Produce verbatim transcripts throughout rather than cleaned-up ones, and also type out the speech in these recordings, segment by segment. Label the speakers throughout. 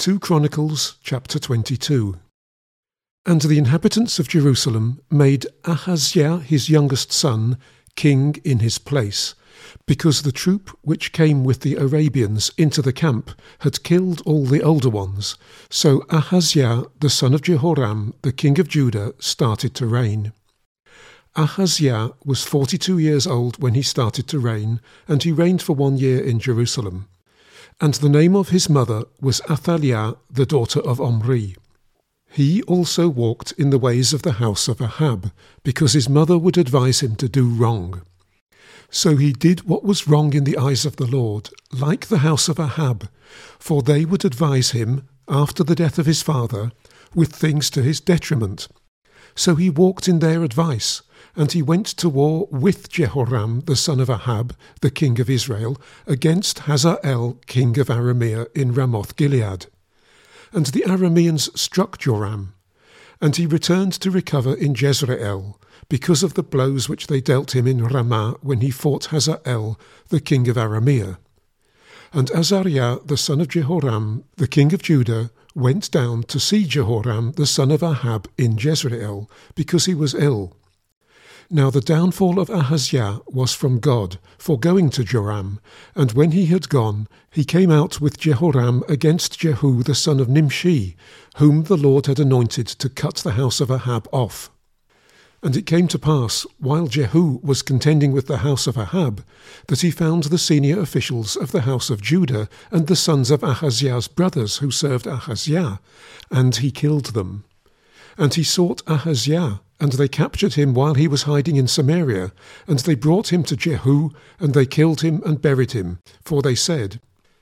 Speaker 1: Second Chronicles chapter twenty-two. And the inhabitants of Jerusalem made Ahaziah his youngest son king in his place, because the troop which came with the Arabians into the camp had killed all the older ones. So Ahaziah the son of Jehoram, the king of Judah, started to reign. Ahaziah was forty-two years old when he started to reign, and he reigned for one year in Jerusalem. And the name of his mother was Athaliah, the daughter of Omri. He also walked in the ways of the house of Ahab, because his mother would advise him to do wrong. So he did what was wrong in the eyes of the Lord, like the house of Ahab, for they would advise him, after the death of his father, with things to his detriment. So he walked in their advice, and he went to war with Jehoram the son of Ahab, the king of Israel, against Hazael king of Arameah in Ramoth-Gilead. And the Arameans struck Joram, and he returned to recover in Jezreel, because of the blows which they dealt him in Ramah when he fought Hazael the king of Arameah. And Azariah the son of Jehoram, the king of Judah, went down to see Jehoram the son of Ahab in Jezreel, because he was ill. Now the downfall of Ahaziah was from God, for going to Joram, and when he had gone, he came out with Jehoram against Jehu the son of Nimshi, whom the Lord had anointed to cut the house of Ahab off. And it came to pass, while Jehu was contending with the house of Ahab, that he found the senior officials of the house of Judah and the sons of Ahaziah's brothers who served Ahaziah, and he killed them. And he sought Ahaziah, and they captured him while he was hiding in Samaria, and they brought him to Jehu, and they killed him and buried him, for they said,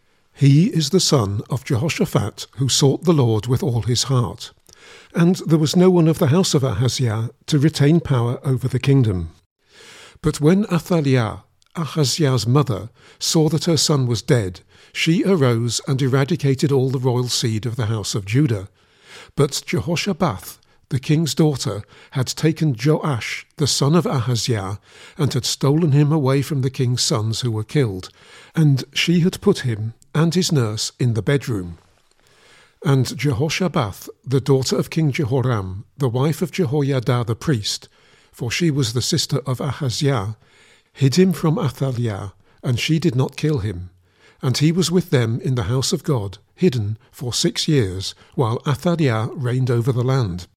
Speaker 1: He is the son of Jehoshaphat, who sought the Lord with all his heart. And there was no one of the house of Ahaziah to retain power over the kingdom. But when Athaliah, Ahaziah's mother, saw that her son was dead, she arose and eradicated all the royal seed of the house of Judah. But Jehoshabath, the king's daughter, had taken Joash, the son of Ahaziah, and had stolen him away from the king's sons who were killed, and she had put him and his nurse in the bedroom. And Jehoshabath, the daughter of King Jehoram, the wife of Jehoiada the priest, for she was the sister of Ahaziah, hid him from Athaliah, and she did not kill him. And he was with them in the house of God, hidden for six years, while Athaliah reigned over the land.